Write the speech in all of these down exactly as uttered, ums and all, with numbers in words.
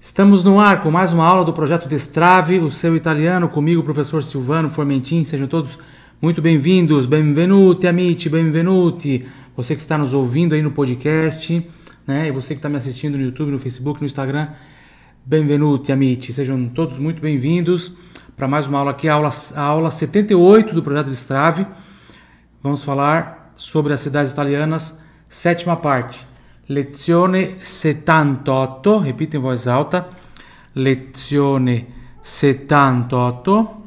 Estamos no ar com mais uma aula do Projeto Destrave, o seu italiano, comigo, professor Silvano Formentin. Sejam todos muito bem-vindos, benvenuti amici, benvenuti. Você que está nos ouvindo aí no podcast, né? E você que está me assistindo no YouTube, no Facebook, no Instagram, benvenuti amici. Sejam todos muito bem-vindos para mais uma aula aqui, a aula, a aula setenta e oito do Projeto Destrave. Vamos falar sobre as cidades italianas, sétima parte. Lezione settantotto, repito em voz alta, lezione settantotto,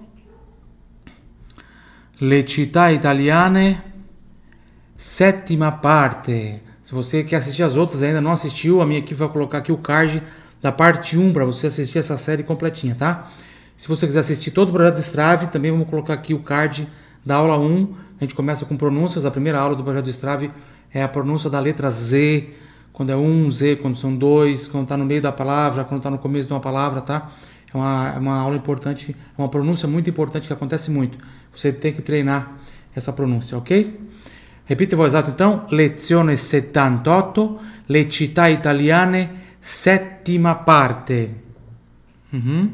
le città italiane, sétima parte. Se você quer assistir as outras e ainda não assistiu, a minha equipe vai colocar aqui o card da parte um para você assistir essa série completinha, tá? Se você quiser assistir todo o Projeto Destrave, também vamos colocar aqui o card da aula um. A gente começa com pronúncias, a primeira aula do Projeto Destrave é a pronúncia da letra Z, quando é um, Z, quando são dois, quando está no meio da palavra, quando está no começo de uma palavra, tá? É uma, é uma aula importante, é uma pronúncia muito importante que acontece muito. Você tem que treinar essa pronúncia, ok? Repita em voz alta então. Lezione settantotto, le città italiane, settima parte. Uhum.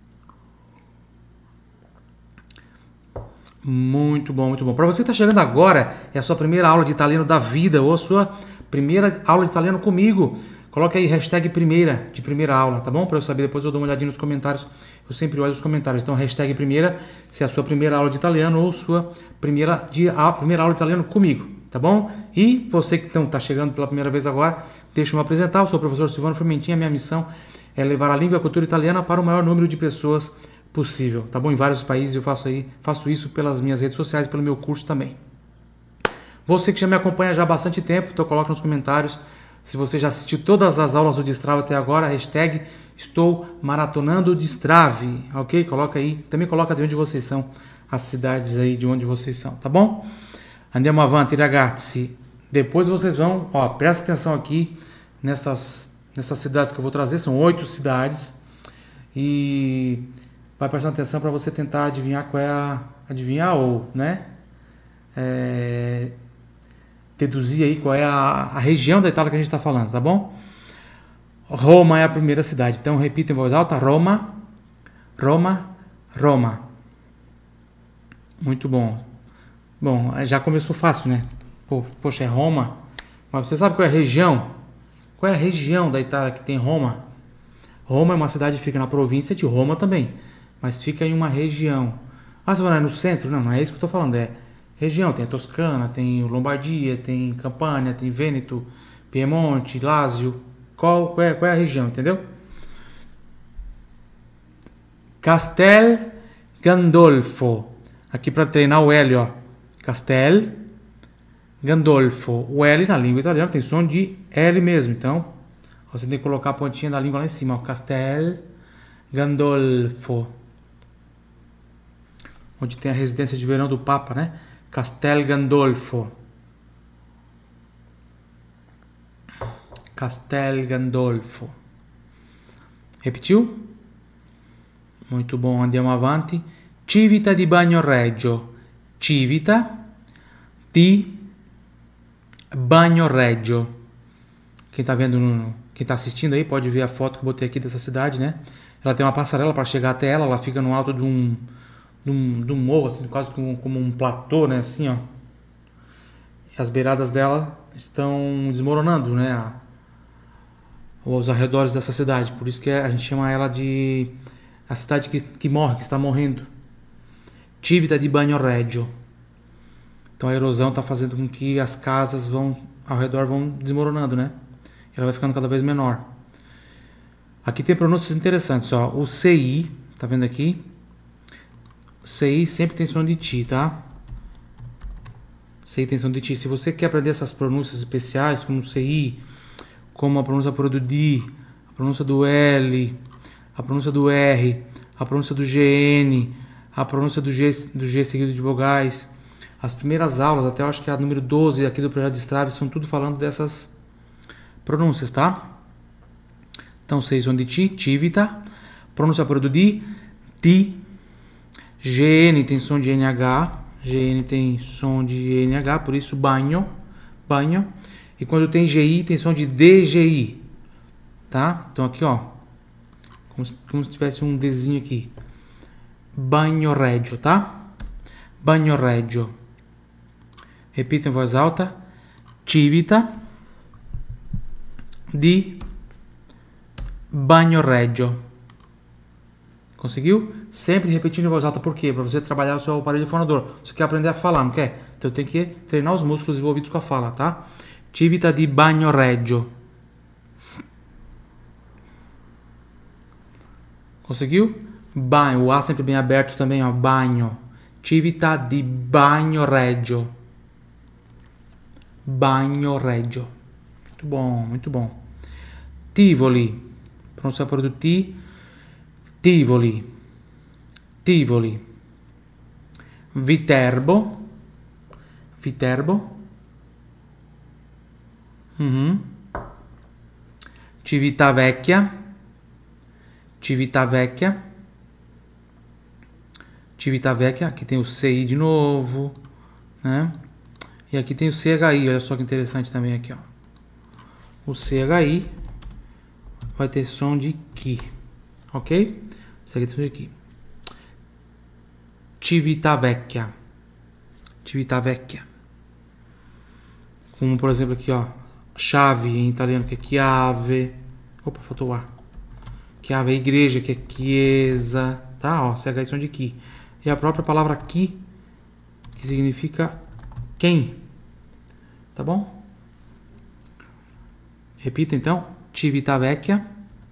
Muito bom, muito bom. Para você que está chegando agora, é a sua primeira aula de italiano da vida ou a sua primeira aula de italiano comigo, coloque aí hashtag primeira, de primeira aula, tá bom? Para eu saber, depois eu dou uma olhadinha nos comentários, eu sempre olho os comentários. Então hashtag primeira, se é a sua primeira aula de italiano ou sua primeira, de, a primeira aula de italiano comigo, tá bom? E você que está então, chegando pela primeira vez agora, deixa eu me apresentar, eu sou o professor Silvano Formentin, a minha missão é levar a língua e a cultura italiana para o maior número de pessoas possível, tá bom? Em vários países eu faço, aí, faço isso pelas minhas redes sociais, pelo meu curso também. Você que já me acompanha já há bastante tempo, então coloca nos comentários se você já assistiu todas as aulas do Destrave até agora, hashtag estou maratonando Destrave, ok? Coloca aí, também coloca de onde vocês são, as cidades aí de onde vocês são, tá bom? Andiamo avanti ragazzi, depois vocês vão, ó, presta atenção aqui nessas, nessas cidades que eu vou trazer, são oito cidades, e vai prestando atenção para você tentar adivinhar qual é a, adivinhar ou, né, é, deduzir aí qual é a, a região da Itália que a gente está falando, tá bom? Roma é a primeira cidade, então repita em voz alta, Roma, Roma, Roma. Muito bom. Bom, já começou fácil, né? Pô, poxa, é Roma, mas você sabe qual é a região? Qual é a região da Itália que tem Roma? Roma é uma cidade que fica na província de Roma também, mas fica em uma região. Ah, você vai é no centro? Não, não é isso que eu estou falando, é região, tem a Toscana, tem Lombardia, tem Campania, tem Vêneto, Piemonte, Lácio. Qual, qual, é, qual é a região, entendeu? Castel Gandolfo. Aqui para treinar o L, ó. Castel Gandolfo. O L na língua italiana tem som de L mesmo, então você tem que colocar a pontinha da língua lá em cima, ó. Castel Gandolfo. Onde tem a residência de verão do Papa, né? Castel Gandolfo. Castel Gandolfo. Repetiu? Muito bom, andiamo avanti. Civita di Bagnoregio. Civita di Bagnoregio. Quem está vendo, no, quem está assistindo aí pode ver a foto que eu botei aqui dessa cidade, né? Ela tem uma passarela para chegar até ela, ela fica no alto de um De um, de um morro, assim, quase como, como um platô, né, assim, ó. E as beiradas dela estão desmoronando, né, a, os arredores dessa cidade. Por isso que a gente chama ela de a cidade que, que morre, que está morrendo. Civita di Bagnoregio. Então a erosão está fazendo com que as casas vão ao redor vão desmoronando, né. Ela vai ficando cada vez menor. Aqui tem pronúncias interessantes, ó. O C I, tá vendo aqui? C I sempre tem som de ti, tá? C I tem som de ti. Se você quer aprender essas pronúncias especiais, como C I, como a pronúncia do D, a pronúncia do L, a pronúncia do R, a pronúncia do G N, a pronúncia do G, do G seguido de vogais, as primeiras aulas, até eu acho que a número doze aqui do Projeto Destrave, são tudo falando dessas pronúncias, tá? Então, C I som de ti, civita, pronúncia do D, ti, G N tem som de N H, G N tem som de N H, por isso banho, banho. E quando tem G I tem som de D G I, tá? Então aqui, ó, como se, como se tivesse um Dzinho aqui. Bagnoregio, tá? Bagnoregio. Repita em voz alta. Civita di Bagnoregio. Conseguiu? Sempre repetindo em voz alta. Por quê? Para você trabalhar o seu aparelho fonador. Você quer aprender a falar, não quer? Então tem que treinar os músculos envolvidos com a fala, tá? Civita di Bagnoregio. Conseguiu? Banho. O A sempre bem aberto também, ó. Bagno. Civita di Bagnoregio. Bagnoregio. Muito bom, muito bom. Tivoli. Pronuncia por do T. Tivoli. Tivoli. Viterbo. Viterbo. Uhum. Civitavecchia. Civitavecchia. Civitavecchia. Aqui tem o C I de novo, né? E aqui tem o C H I. Olha só que interessante também aqui, ó. O C H I vai ter som de Ki. Ok? Isso aqui tem som de Ki. Civitavecchia. Civitavecchia. Como, por exemplo, aqui, ó. Chave em italiano, que é chiave. Opa, faltou o A. Chiave é igreja, que é chiesa. Tá? Ó, C H I som de Ki. E a própria palavra Ki, que significa quem. Tá bom? Repita, então. Civitavecchia.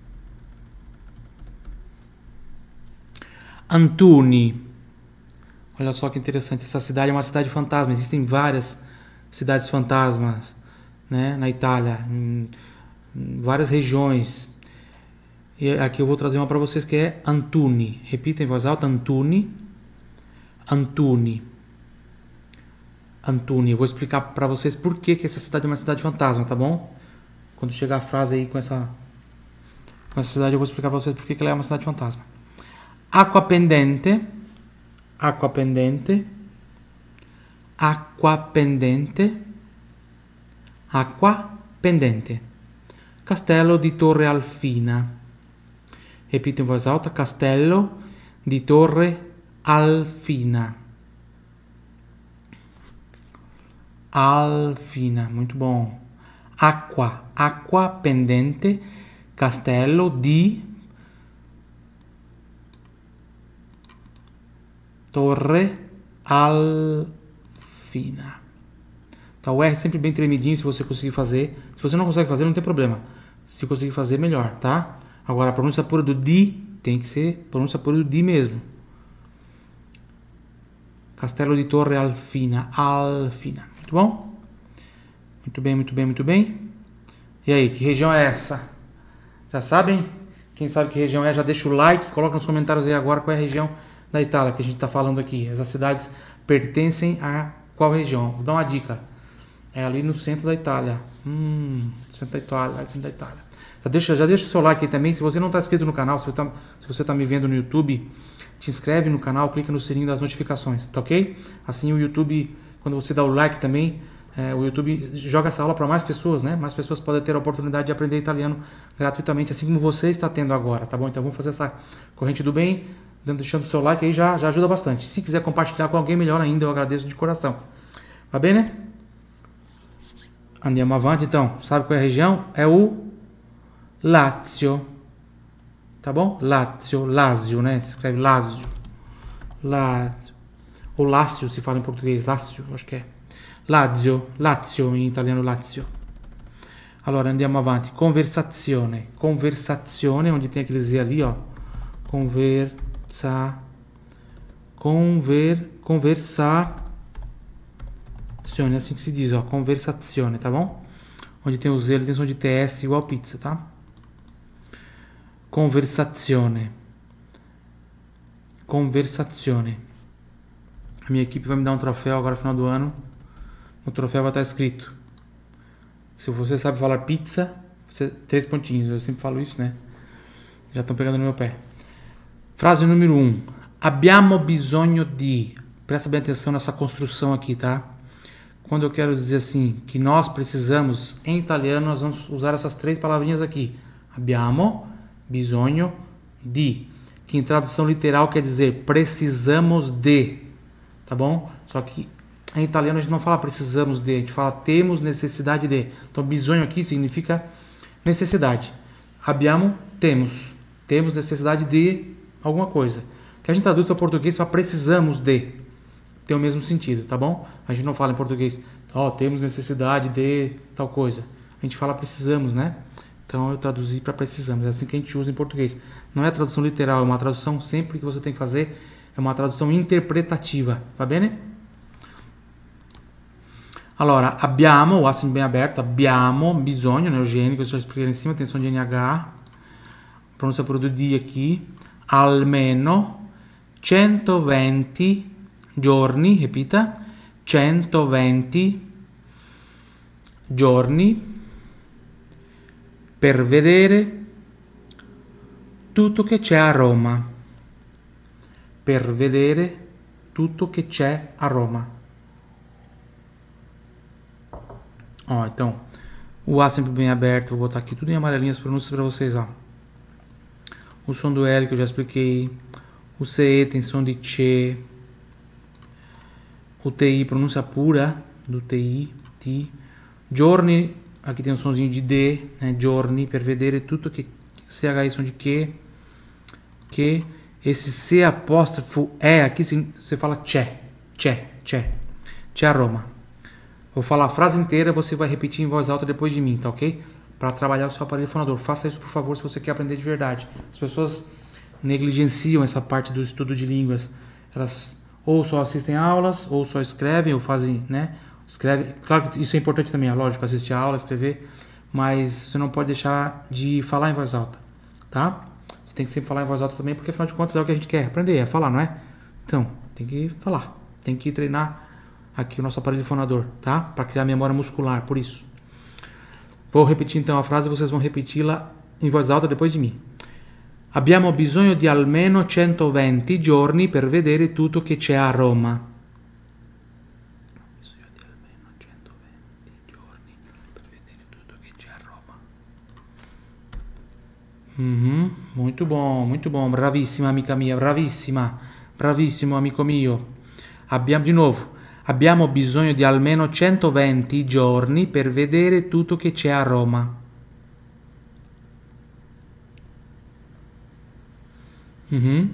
Antuni. Olha só que interessante. Essa cidade é uma cidade fantasma. Existem várias cidades fantasmas, né, na Itália, em, em várias regiões. E aqui eu vou trazer uma para vocês que é Antuni. Repita em voz alta. Antuni. Antuni. Antuni. Eu vou explicar para vocês por que, que essa cidade é uma cidade fantasma, tá bom? Quando chegar a frase aí com essa, com essa cidade, eu vou explicar para vocês por que, que ela é uma cidade fantasma. Acqua pendente. Acqua pendente. Acqua pendente. Acqua pendente. Castello di Torre Alfina. Repito em voz alta. Castello di Torre Alfina. Alfina. Muito bom. Acqua. Acqua pendente. Castello di Torre Alfina. Tá, o R sempre bem tremidinho se você conseguir fazer. Se você não consegue fazer, não tem problema. Se conseguir fazer, melhor, tá? Agora, a pronúncia pura do di tem que ser pronúncia pura do di mesmo. Castello di Torre Alfina. Alfina. Muito bom? Muito bem, muito bem, muito bem. E aí, que região é essa? Já sabem? Quem sabe que região é, já deixa o like. Coloca nos comentários aí agora qual é a região da Itália que a gente está falando aqui. Essas cidades pertencem a qual região? Vou dar uma dica. É ali no centro da Itália. Hum, centro da Itália, centro da Itália. Já deixa, já deixa o seu like aí também. Se você não está inscrito no canal, se você está se você tá me vendo no YouTube, te inscreve no canal, clica no sininho das notificações, tá ok? Assim o YouTube, quando você dá o like também, é, o YouTube joga essa aula para mais pessoas, né? Mais pessoas podem ter a oportunidade de aprender italiano gratuitamente, assim como você está tendo agora, tá bom? Então vamos fazer essa corrente do bem, deixando o seu like aí já, já ajuda bastante. Se quiser compartilhar com alguém, melhor ainda, eu agradeço de coração. Va bene? Andiamo avanti então. Sabe qual é a região? É o Lazio. Tá bom? Lazio, Lazio, né? Se escreve Lazio. Lazio. Ou Lácio, se fala em português. Lácio, acho que é. Lazio, Lazio em italiano Lazio. Allora, andiamo avanti. Conversazione. Conversazione, onde tem aquele Z ali, ó. Conversa. Conver. Conversar. É assim que se diz, ó, conversazione, tá bom? Onde tem o Z, ele tem som de T S igual pizza, tá? Conversazione. Conversazione. A minha equipe vai me dar um troféu agora no final do ano. No troféu vai estar escrito: se você sabe falar pizza, você, três pontinhos. Eu sempre falo isso, né? Já estão pegando no meu pé. Frase número um. Abbiamo bisogno di. Presta bem atenção nessa construção aqui, tá? Quando eu quero dizer assim, que nós precisamos, em italiano, nós vamos usar essas três palavrinhas aqui. Abbiamo, bisogno, di, que em tradução literal quer dizer precisamos de, tá bom? Só que em italiano a gente não fala precisamos de, a gente fala temos necessidade de. Então bisogno aqui significa necessidade. Abbiamo, temos. Temos necessidade de alguma coisa. Que a gente traduz para português para precisamos de. Tem o mesmo sentido, tá bom? A gente não fala em português, ó, oh, temos necessidade de tal coisa. A gente fala precisamos, né? Então eu traduzi para precisamos. É assim que a gente usa em português. Não é tradução literal, é uma tradução sempre que você tem que fazer, é uma tradução interpretativa, va bene? Allora, abbiamo, o A sempre bem aberto, abbiamo, bisogno, né, o G N que eu já expliquei lá em cima, tem som de N H, pronúncia por do D aqui, almeno centoventi giorni, repita, centoventi giorni per vedere tutto che c'è a Roma. Per vedere tutto che c'è a Roma. Ó, então, o A sempre bem aberto, vou botar aqui tudo em amarelinho as pronúncias para vocês, ó. O som do L que eu já expliquei, o C E tem som de che, o T I pronúncia pura do T I, T, giorni, aqui tem um sonzinho de D, né, giorni, per vedere tutto che, C H I som de que, que, esse C apóstrofo E aqui você fala c'è, c'è, c'è, c'è a Roma. Vou falar a frase inteira, você vai repetir em voz alta depois de mim, tá ok? Para trabalhar o seu aparelho fonador. Faça isso, por favor, se você quer aprender de verdade. As pessoas negligenciam essa parte do estudo de línguas. Elas ou só assistem aulas, ou só escrevem, ou fazem, né? Escreve. Claro que isso é importante também, é lógico, assistir a aula, escrever, mas você não pode deixar de falar em voz alta, tá? Você tem que sempre falar em voz alta também, porque afinal de contas é o que a gente quer aprender, é falar, não é? Então, tem que falar, tem que treinar aqui o nosso aparelho fonador, tá? Para criar memória muscular, por isso. Vou repetir então a frase e vocês vão repeti-la em voz alta depois de mim. Abbiamo bisogno di almeno centoventi giorni per vedere tutto che c'è a Roma. Bisogno di almeno centoventi giorni per vedere tutto che c'è a Roma. Uhum, muito bom, muito bom. Bravissima, amica mia, bravissima. Bravissimo, amico mio. Abbiamo di nuovo. Abbiamo bisogno di almeno centoventi giorni per vedere tutto che c'è a Roma. Uhum.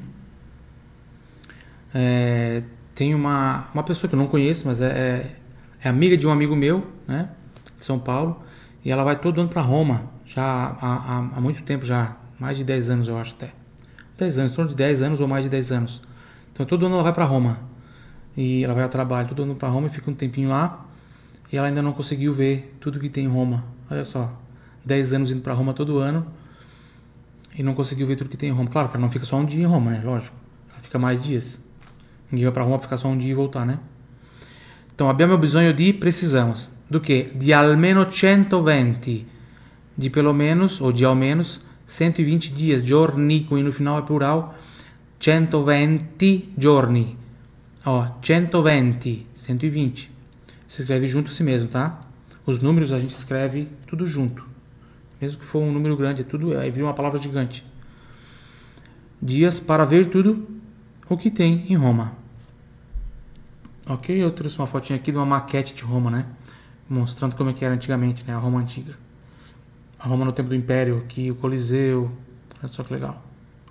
É, tem uma, uma pessoa que eu não conheço, mas é, é, é amiga de um amigo meu, né, de São Paulo, e ela vai todo ano para Roma, já há, há, há muito tempo, já mais de dez anos eu acho até. dez anos, em torno de dez anos ou mais de dez anos. Então todo ano ela vai para Roma. E ela vai a trabalho, todo ano para Roma e fica um tempinho lá. E ela ainda não conseguiu ver tudo que tem em Roma. Olha só, dez anos indo para Roma todo ano e não conseguiu ver tudo que tem em Roma. Claro que ela não fica só um dia em Roma, né? Lógico, ela fica mais dias. Ninguém vai para Roma ficar só um dia e voltar, né? Então, abbiamo bisogno di, precisamos. Do que? Di almeno centoventi. De pelo menos, ou de ao menos, cento e vinte dias. Giorni, com i no final é plural. centoventi giorni. Ó, centoventi, cento e vinte. Se escreve junto a si mesmo, tá? Os números a gente escreve tudo junto. Mesmo que for um número grande, é tudo, aí vira uma palavra gigante. Dias para ver tudo o que tem em Roma. Ok? Eu trouxe uma fotinha aqui de uma maquete de Roma, né? Mostrando como é que era antigamente, né? A Roma antiga. A Roma no tempo do Império, aqui, o Coliseu. Olha só que legal.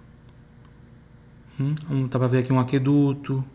Hum, dá pra ver aqui um aqueduto.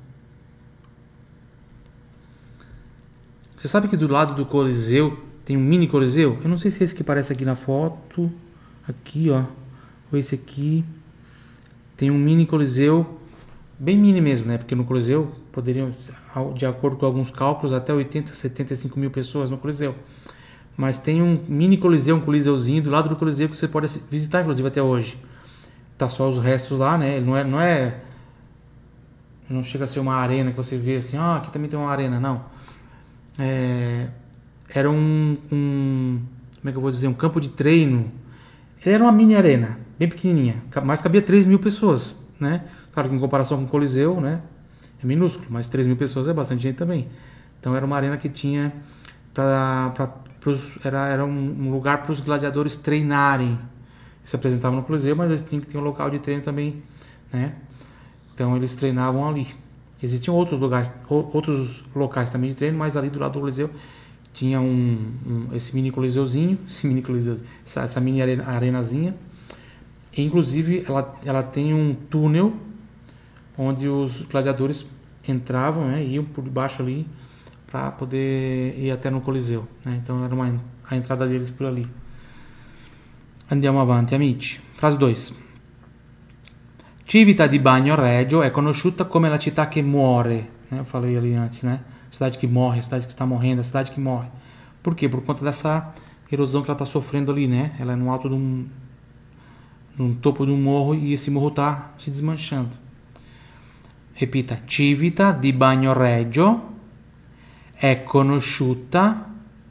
Você sabe que do lado do Coliseu tem um mini Coliseu? Eu não sei se é esse que aparece aqui na foto. Aqui, ó. Ou esse aqui. Tem um mini Coliseu. Bem mini mesmo, né? Porque no Coliseu poderiam, de acordo com alguns cálculos, até oitenta, setenta e cinco mil pessoas no Coliseu. Mas tem um mini Coliseu, um Coliseuzinho do lado do Coliseu que você pode visitar, inclusive, até hoje. Tá só os restos lá, né? Ele não é... Não, é, não chega a ser uma arena que você vê assim, ah, aqui também tem uma arena, não. É, era um, um, como é que eu vou dizer, um campo de treino. Ele era uma mini arena, bem pequenininha, mas cabia três mil pessoas, né? Claro que em comparação com o Coliseu, né, é minúsculo, mas três mil pessoas é bastante gente também. Então era uma arena que tinha para era, era um lugar para os gladiadores treinarem. se apresentavam no Coliseu, mas eles tinham que ter um local de treino também, né? Então eles treinavam ali. Existiam outros lugares, outros locais também de treino, mas ali do lado do Coliseu tinha um, um esse mini coliseuzinho, esse mini coliseu, essa, essa mini arena, arenazinha. E, inclusive ela, ela tem um túnel onde os gladiadores entravam, né, iam por debaixo ali para poder ir até no Coliseu, né? Então era uma, a entrada deles por ali. Andiamo avanti, amici. Frase dois. Civita di Bagno Regio é conosciuta come la città che muore. Né? Eu falei ali antes, né? Cidade que morre, a cidade que está morrendo, a cidade que morre. Por quê? Por conta dessa erosão que ela está sofrendo ali, né? Ela é no alto de um, no topo de um morro e esse morro está se desmanchando. Repita. Civita di Bagno Regio è conosciuta.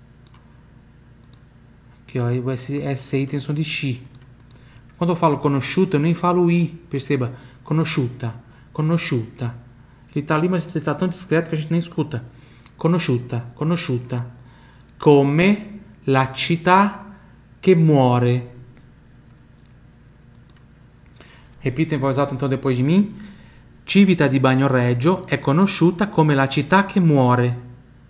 Aqui, ó, o S I tem som de X. Quando eu falo conosciuta, eu nem falo I, perceba. Conosciuta, conosciuta. Ele está ali, mas ele está tão discreto que a gente nem escuta. Conosciuta, conosciuta. Come la città che muore. Repita em voz alta então depois de mim. Civita di Bagno Regio è conosciuta come la città che muore.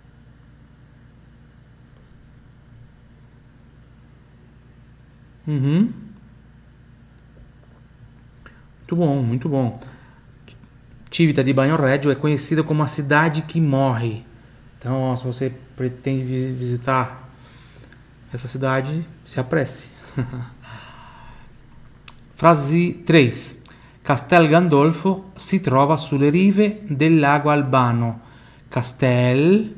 Uhum. Muito bom, muito bom. Civita di Bagno Regio é conhecida como a cidade que morre. Então, ó, se você pretende visitar essa cidade, se apresse. Frase três. Castel Gandolfo si trova sulle rive del lago Albano. Castel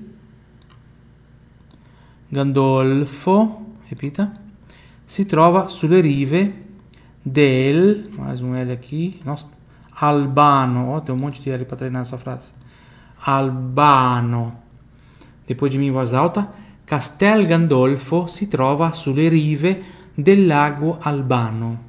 Gandolfo, repita, si trova sulle rive del, mais um L aqui, nossa, Albano, ó, tem um monte de L para treinar essa frase. Albano. Depois de mim em voz alta. Castel Gandolfo si trova sulle rive del lago Albano.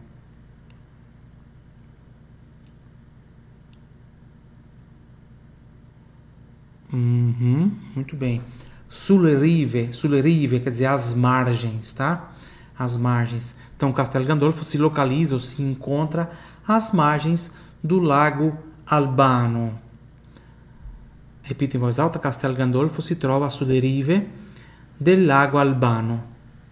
Uhum, muito bem. Sulle rive, sulle rive quer dizer as margens, tá? As margens. Então, Castel Gandolfo se localiza ou se encontra às margens do lago Albano. Repita em voz alta. Castel Gandolfo si trova sulle rive del lago Albano.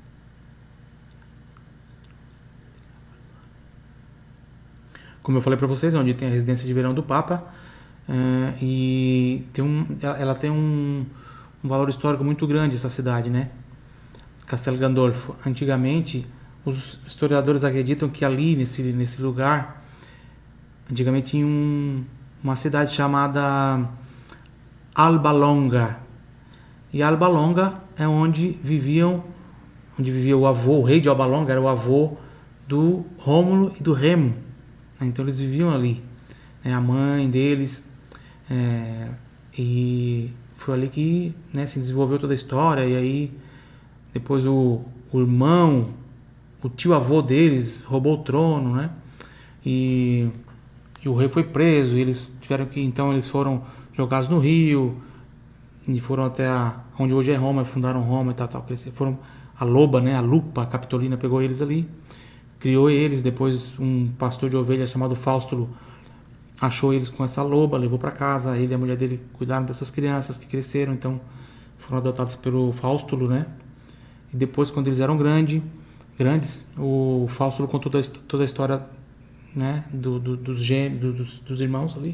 Como eu falei para vocês, é onde tem a residência de verão do Papa. Uh, e tem um, ela, ela tem um, um valor histórico muito grande, essa cidade, né? Castel Gandolfo. Antigamente, os historiadores acreditam que ali, nesse, nesse lugar, antigamente tinha um, uma cidade chamada Alba Longa. E Alba Longa é onde viviam, onde vivia o avô, o rei de Alba Longa era o avô do Rômulo e do Remo. Então eles viviam ali, né? A mãe deles. É, e foi ali que, né, se desenvolveu toda a história. E aí depois o, o irmão, o tio avô deles roubou o trono, né? E, e o rei foi preso. E eles tiveram que, então eles foram jogados no rio e foram até a, onde hoje é Roma, fundaram Roma e tal, tal. Eles foram a loba, né? A lupa, a Capitolina pegou eles ali, criou eles. Depois um pastor de ovelhas chamado Faustulo achou eles com essa loba, levou para casa. Ele e a mulher dele cuidaram dessas crianças que cresceram, então foram adotados pelo Faustulo, né? E depois, quando eles eram grande, grandes, o Faustulo contou toda a, toda a história, né, do, do, dos, gêmeos, do, dos, dos irmãos ali.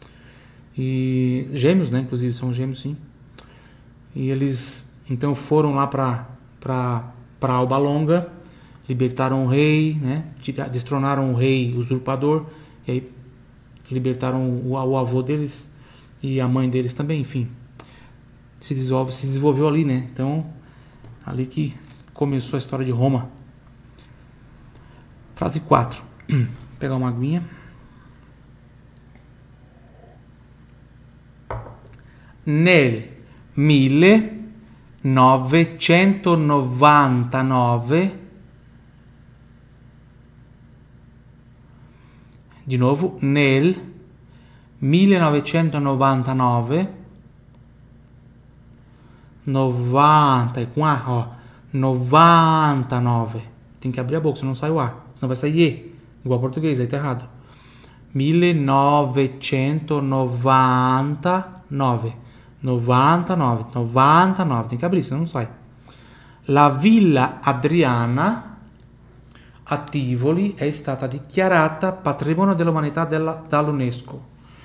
E gêmeos, né? Inclusive são gêmeos, sim. E eles então foram lá para para Alba Longa, libertaram o rei, né? Destronaram o rei usurpador, e aí libertaram o, o avô deles e a mãe deles também, enfim. Se desenvolve, se desenvolveu ali, né? Então, ali que começou a história de Roma. Frase quatro. Vou pegar uma aguinha. Nel millenovecentonovantanove, di nuovo, nel millenovecentonovantanove, novanta, com A, ó, novantanove. Tem que abrir a boca, senão não sai o A. senão vai sair E, igual português, aí tá errado. millenovecentonovantanove. novantanove, novantanove, tem que abrir, senão não sai. La Villa Adriana a Tivoli è stata dichiarata patrimonio dell'umanità della, dall'UNESCO.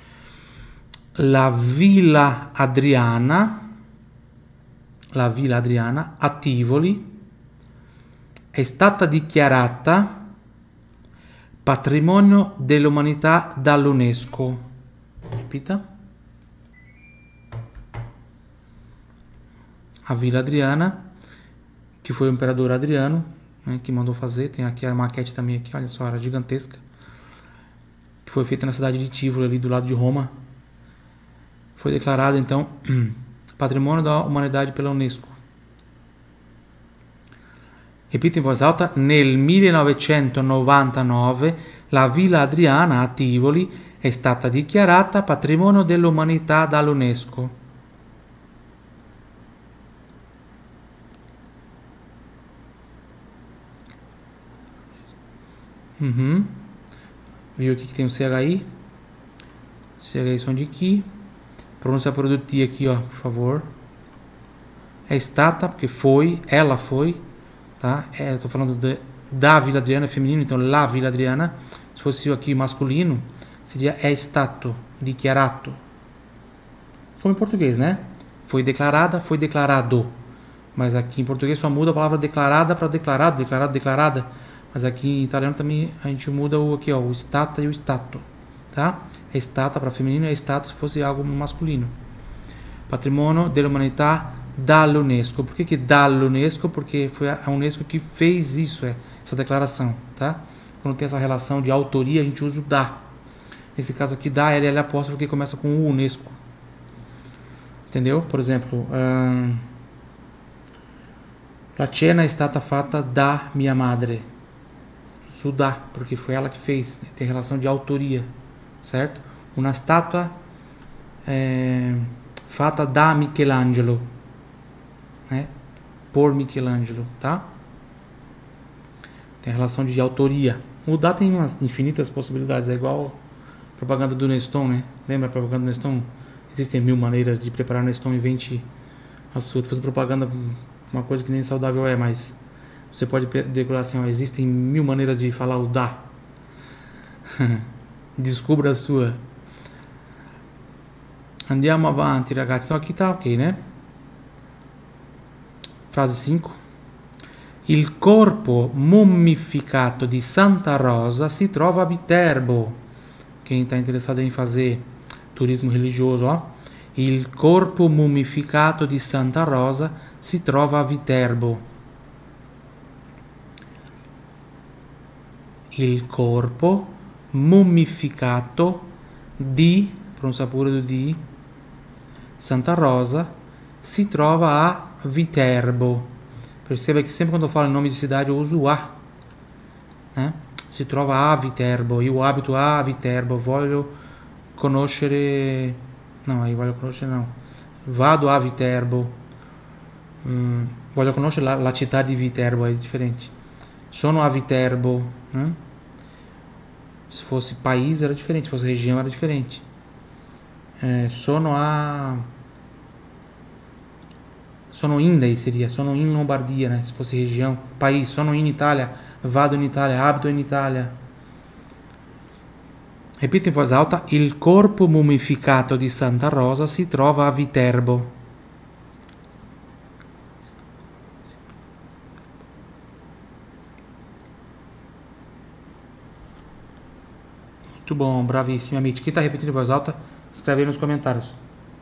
La Villa Adriana, la Villa Adriana a Tivoli è stata dichiarata patrimonio dell'umanità dall'UNESCO. Ripeta. A Vila Adriana, que foi o imperador Adriano, né, que mandou fazer. Tem aqui a maquete também, aqui, olha só, era gigantesca. Que foi feita na cidade de Tivoli, ali do lado de Roma. Foi declarada, então, Patrimônio da Humanidade pela Unesco. Repito in voz alta. Nel millenovecentonovantanove la Villa Adriana a Tivoli è stata dichiarata Patrimonio dell'Umanità dall'UNESCO. Uhum. Viu aqui que tem o C H I. C H I som de Ki. Pronúncia produtiva aqui, ó, por favor. É stata, porque foi, ela foi, tá? É, eu tô falando de, da Villa Adriana feminino, então la Villa Adriana. Se fosse aqui masculino, seria è stato, dichiarato. Como em português, né? Foi declarada, foi declarado. Mas aqui em português só muda a palavra declarada para declarado, declarado, declarada. Mas aqui em italiano também a gente muda o aqui, ó, o stata e o stato, tá? É stata para feminino e é stato se fosse algo masculino. Patrimônio dell'umanità dall'UNESCO. Por que que dall'UNESCO? Porque foi a Unesco que fez isso, é, essa declaração, tá? Quando tem essa relação de autoria, a gente usa o da. Nesse caso aqui, da, L L apóstrofo, que começa com o Unesco. Entendeu? Por exemplo, hum, la cena è stata fatta da mia madre. Sudà, porque foi ela que fez, né? Tem relação de autoria, certo? Una statua é, fatta da Michelangelo, né? Por Michelangelo, tá? Tem relação de autoria. O da tem umas infinitas possibilidades, é igual a propaganda do Neston, né? Lembra a propaganda do Neston? Existem mil maneiras de preparar Neston em vinte absurdo. Fazer propaganda, uma coisa que nem saudável é, mas você pode decorar assim, ó, existem mil maneiras de falar o da. Descubra a sua. Andiamo avanti, ragazzi. Então aqui tá ok, né? Frase cinco. Il corpo mummificato di Santa Rosa si trova a Viterbo. Quem está interessado em fazer turismo religioso, ó. Il corpo mummificato di Santa Rosa si trova a Viterbo. Il corpo mummificato di, pronuncia pure do di, Santa Rosa si trova a Viterbo. Perceba que sempre quando eu falo em nome de cidade eu uso a, né? Si trova a Viterbo. Io abito a Viterbo. Voglio conoscere, não, aí voglio conoscere não. Vado a Viterbo. Hum, voglio conoscere la, la città di Viterbo, é diferente. Sono a Viterbo, né? Se fosse país era diferente, se fosse região era diferente. É, sono a... Sono in, daí seria, sono in Lombardia, né? Se fosse região, país, sono in Itália, vado in Itália, abito in Itália. Repita em voz alta. Il corpo mummificato di Santa Rosa si trova a Viterbo. Muito bom, bravíssimo, amigo. Quem está repetindo em voz alta, escreve aí nos comentários.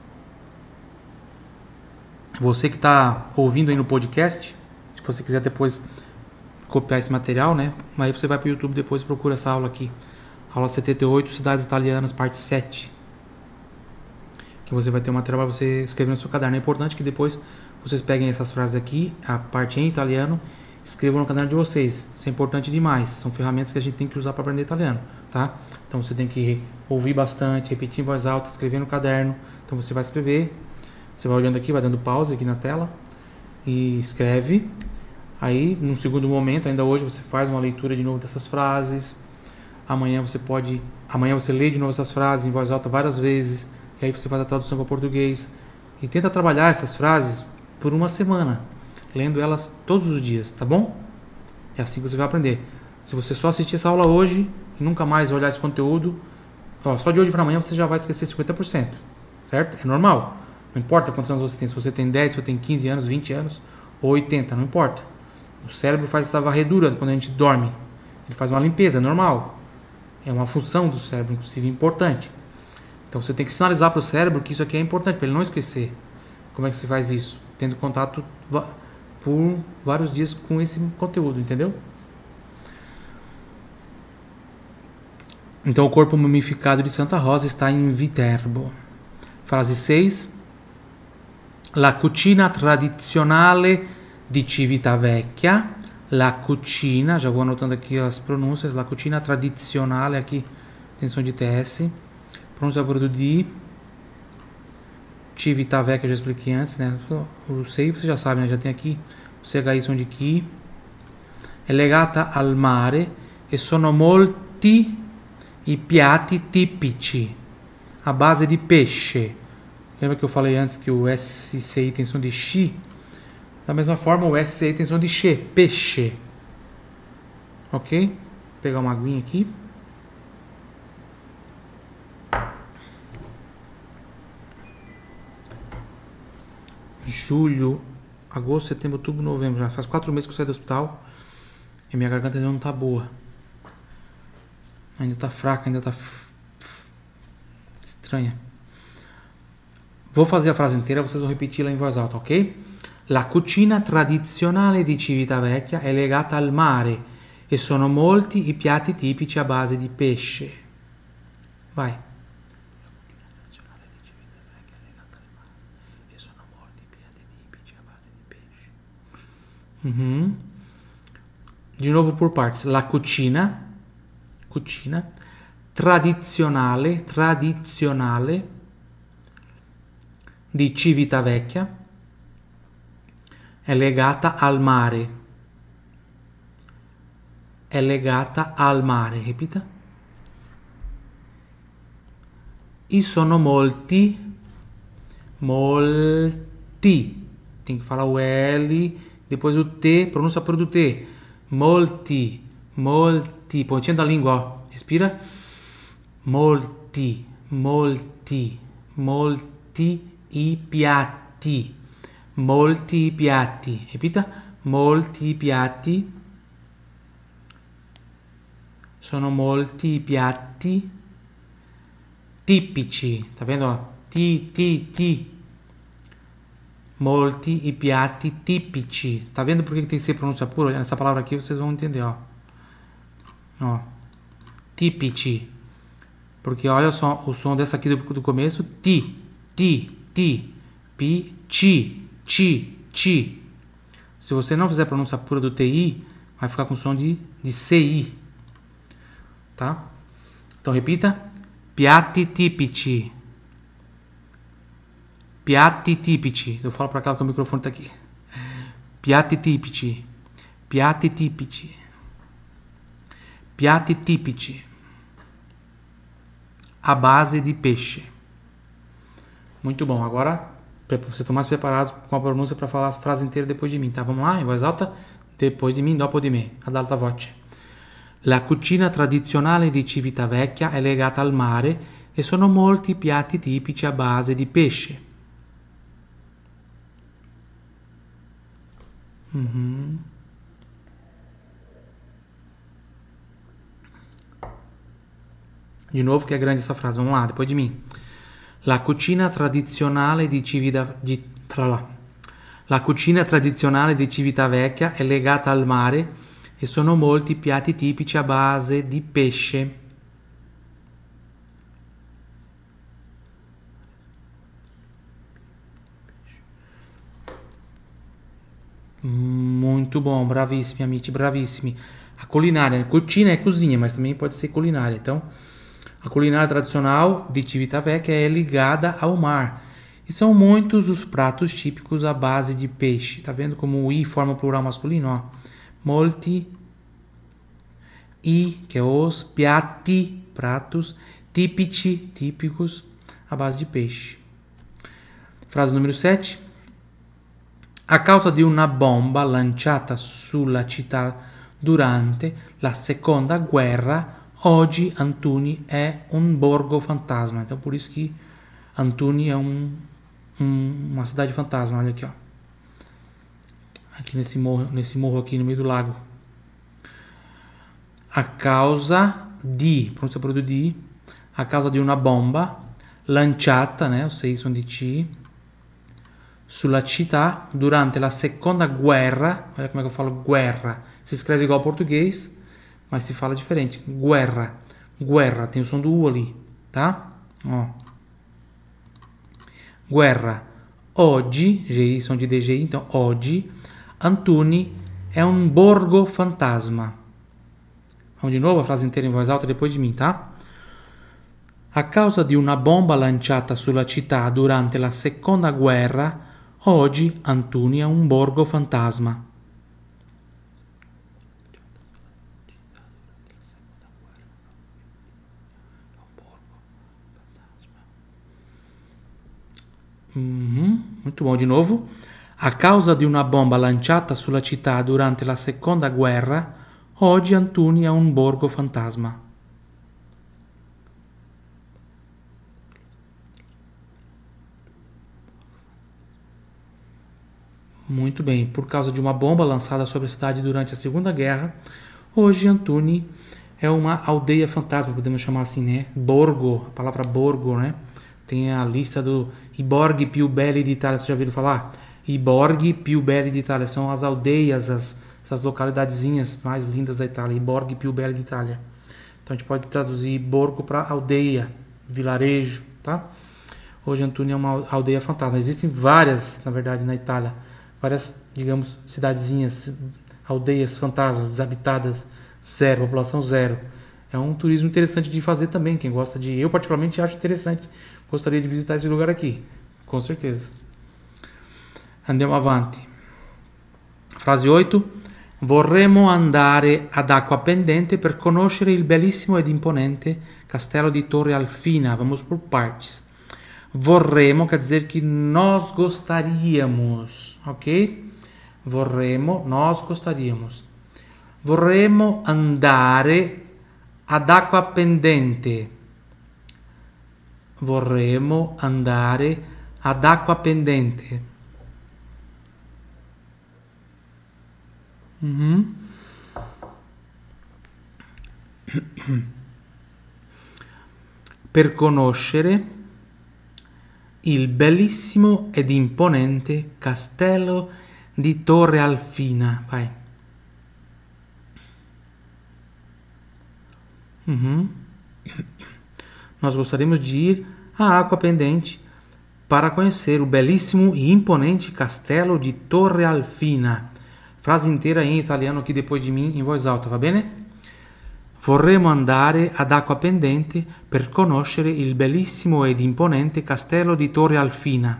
Você que está ouvindo aí no podcast, se você quiser depois copiar esse material, né? Aí você vai para o YouTube depois e procura essa aula aqui. Aula setenta e oito, Cidades Italianas, parte sete. Que você vai ter um material para você escrever no seu caderno. É importante que depois vocês peguem essas frases aqui, a parte em italiano, escrevam no caderno de vocês. Isso é importante demais. São ferramentas que a gente tem que usar para aprender italiano, tá? Então você tem que ouvir bastante, repetir em voz alta, escrever no caderno. Então você vai escrever, você vai olhando aqui, vai dando pause aqui na tela e escreve. Aí, num segundo momento, ainda hoje você faz uma leitura de novo dessas frases. Amanhã você pode, amanhã você lê de novo essas frases em voz alta várias vezes. E aí você faz a tradução para português e tenta trabalhar essas frases por uma semana, lendo elas todos os dias, tá bom? É assim que você vai aprender. Se você só assistir essa aula hoje e nunca mais olhar esse conteúdo, ó, só de hoje para amanhã você já vai esquecer cinquenta por cento, certo? É normal. Não importa quantos anos você tem, se você tem dez, se você tem quinze anos, vinte anos ou oitenta, não importa. O cérebro faz essa varredura quando a gente dorme. Ele faz uma limpeza, é normal. É uma função do cérebro, inclusive importante. Então você tem que sinalizar para o cérebro que isso aqui é importante, para ele não esquecer. Como é que você faz isso? Tendo contato por vários dias com esse conteúdo, entendeu? Então o corpo mumificado de Santa Rosa está em Viterbo. Frase seis. La cucina tradizionale di Civitavecchia. La cucina, já vou anotando aqui as pronúncias. La cucina tradizionale, aqui tem som de T S. Pronúncia por di. Civitavecchia, já expliquei antes, né? O sei você já sabe, né? Já tem aqui o C H I, som de chi. È legata al mare e sono molti i piatti tipici a base di pesce. Lembra que eu falei antes que o S C I tem som de chi? Da mesma forma, o S C I tem som de che, peixe. Ok? Vou pegar uma aguinha aqui. Julho, agosto, setembro, outubro, novembro. Já faz quatro meses que eu saí do hospital e minha garganta ainda não tá boa. Ainda tá fraca, ainda tá f- f- estranha. Vou fazer a frase inteira, vocês vão repeti-la em voz alta, ok? La cucina tradizionale di Civitavecchia è legata al mare e sono molti i piatti tipici a base di pesce. Vai. Uhum. De novo por partes. La cucina, cucina tradizionale, tradizionale di Civitavecchia è legata al mare. È legata al mare, repita. E sono molti, molti. Tem que falar o L, depois o T, pronuncia por do T. Molti, molti. Pontinha da língua, ó. Respira. Molti, molti, molti i piatti. Molti piatti. Repita. Molti piatti. Sono molti piatti tipici. Tá vendo? Ó? Ti, ti, ti. Molti i piatti tipici. Tá vendo por que tem que ser pronúncia pura? Nessa palavra aqui vocês vão entender, ó. Ó. Tipici. Porque olha só o som dessa aqui do, do começo. Ti, ti, ti. Pi, ci, ci, ci. Se você não fizer a pronúncia pura do T I, vai ficar com som de, de C I. Tá? Então repita. Piatti tipici. Piatti tipici. Eu falo para cá que o microfone tá aqui. Piatti tipici. Piatti tipici. Piatti tipici. A base de peixe. Muito bom. Agora, vocês estão mais preparados com a pronúncia para falar a frase inteira depois de mim, tá? Vamos lá, em voz alta. Depois di me, dopo di me. Ad alta voce. La cucina tradizionale di Civitavecchia è legata al mare e sono molti piatti tipici a base di pesce. Uhum. De novo que é grande essa frase. Vamos lá, depois de mim. La cucina tradizionale di Civita... Di, tra là. La cucina tradizionale di Civitavecchia è legata al mare e sono molti piatti tipici a base di pesce. Muito bom, bravissimi amici, bravissimi. A culinária, cucina é cozinha, mas também pode ser culinária. Então, a culinária tradicional de Civitavecchia é ligada ao mar E são muitos os pratos típicos à base de peixe. Tá vendo como o i forma o plural masculino? Ó. Molti, i, que é os, piatti, pratos, tipici, típicos, à base de peixe. Frase número sete. A causa di una bomba lanciata sulla città durante la seconda guerra, oggi Antuni è un borgo fantasma. Então, por isso que Antuni é um, um, uma cidade fantasma. Olha aqui, ó. Aqui nesse morro, nesse morro aqui no meio do lago. A causa di, pronúncia por di, a causa di una bomba lanciata, né? Os seis são de ti. Sulla città durante la seconda guerra. Olha como é que eu falo guerra. Se escreve igual ao português, mas se fala diferente. Guerra. Guerra. Tem o som do U ali, tá? Ó. Guerra. Oggi, G I, som de D G I, então oggi, Antuni è un borgo fantasma. Vamos de novo a frase inteira em voz alta depois de mim, tá? A causa di una bomba lanciata sulla città durante la seconda guerra, oggi Antuni è un borgo fantasma. Uhum, muito bom, de novo. A causa di una bomba lanciata sulla città durante la seconda guerra, oggi Antuni è un borgo fantasma. Muito bem. Por causa de uma bomba lançada sobre a cidade durante a Segunda Guerra, hoje Antuni é uma aldeia fantasma, podemos chamar assim, né? Borgo, a palavra borgo, né? Tem a lista do I borghi più belli d'Italia, você já ouviu falar? I borghi più belli d'Italia, são as aldeias, as, essas localidadezinhas mais lindas da Itália. I borghi più belli d'Italia. Então a gente pode traduzir borgo para aldeia, vilarejo, tá? Hoje Antuni é uma aldeia fantasma. Existem várias, na verdade, na Itália. Várias, digamos, cidadezinhas, aldeias fantasmas, desabitadas, zero, população zero. É um turismo interessante de fazer também, quem gosta de... Eu, particularmente, acho interessante. Gostaria de visitar esse lugar aqui, com certeza. Andiamo avanti. Frase oito. Vorremmo andare ad Acqua Pendente per conoscere il bellissimo ed imponente castello di Torre Alfina. Vamos por partes. Vorremmo quer dizer que nós gostaríamos, ok? Vorremmo, nós gostaríamos. Vorremmo andare ad Acqua Pendente. Vorremmo andare ad Acqua Pendente. Uhum. Per conoscere il bellissimo ed imponente castello di Torre Alfina. Vai. Uhum. Nós gostaríamos de ir à Acqua Pendente para conhecer o belíssimo e imponente castelo de Torre Alfina. Frase inteira em italiano aqui depois de mim em voz alta, va bene? Vorremmo andare ad Acqua Pendente per conoscere il bellissimo ed imponente castello di Torre Alfina.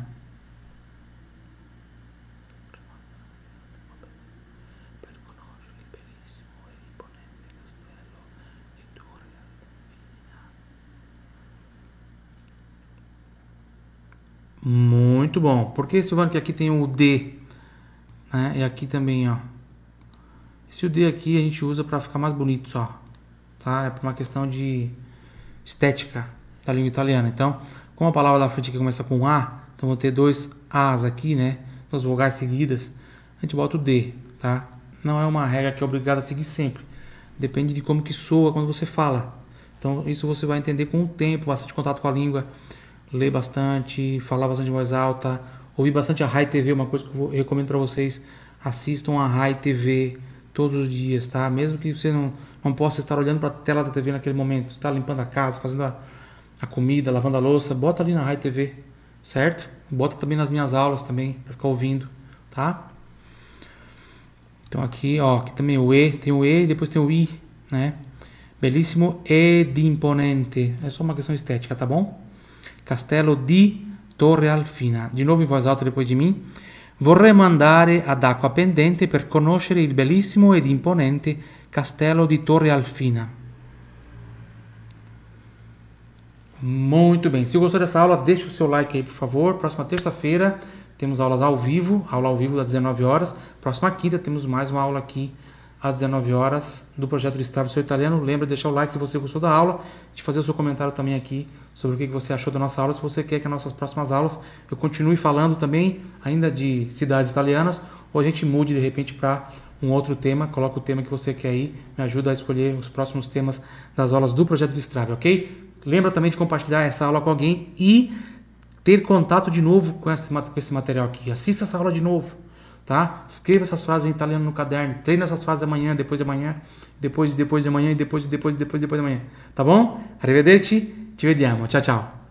Muito bom. Por que, Silvano, que aqui tem o D? Né? E aqui também, ó. Esse o D aqui a gente usa para ficar mais bonito só. Tá? É por uma questão de estética da língua italiana. Então, como a palavra da frente aqui começa com A, então vou ter dois As aqui, né? Duas vogais seguidas. A gente bota o D, tá? Não é uma regra que é obrigado a seguir sempre. Depende de como que soa quando você fala. Então, isso você vai entender com o tempo, bastante contato com a língua. Ler bastante, falar bastante em voz alta, ouvir bastante a Rai T V, uma coisa que eu recomendo para vocês, assistam a Rai T V todos os dias, tá? Mesmo que você não, não possa estar olhando para a tela da T V naquele momento, você está limpando a casa, fazendo a, a comida, lavando a louça, bota ali na Rai T V, certo? Bota também nas minhas aulas também, para ficar ouvindo, tá? Então aqui, ó, aqui também o E, tem o E e depois tem o I, né? Bellissimo ed imponente, é só uma questão estética, tá bom? Castello di Torre Alfina. Di nuovo in voce alta depois di mim. Vorremmo andare ad Acqua Pendente per conoscere il bellissimo ed imponente castello di Torre Alfina. Muito bem. Se gostou dessa aula, deixa o seu like aí, por favor. Próxima terça-feira temos aulas ao vivo, aula ao vivo às dezenove horas. Próxima quinta temos mais uma aula aqui às dezenove horas do projeto Destrave Seu Italiano. Lembra de deixar o like se você gostou da aula, de fazer o seu comentário também aqui sobre o que você achou da nossa aula. Se você quer que as nossas próximas aulas eu continue falando também ainda de cidades italianas, ou a gente mude de repente para um outro tema, coloca o tema que você quer aí, me ajuda a escolher os próximos temas das aulas do projeto Destrave, ok? Lembra também de compartilhar essa aula com alguém e ter contato de novo com esse, com esse material aqui. Assista essa aula de novo, tá? Escreva essas frases em italiano no caderno, treine essas frases amanhã, depois de amanhã, depois, depois de amanhã, e depois, depois, depois, depois de amanhã, tá bom? Arrivederci, ci vediamo, tchau, tchau.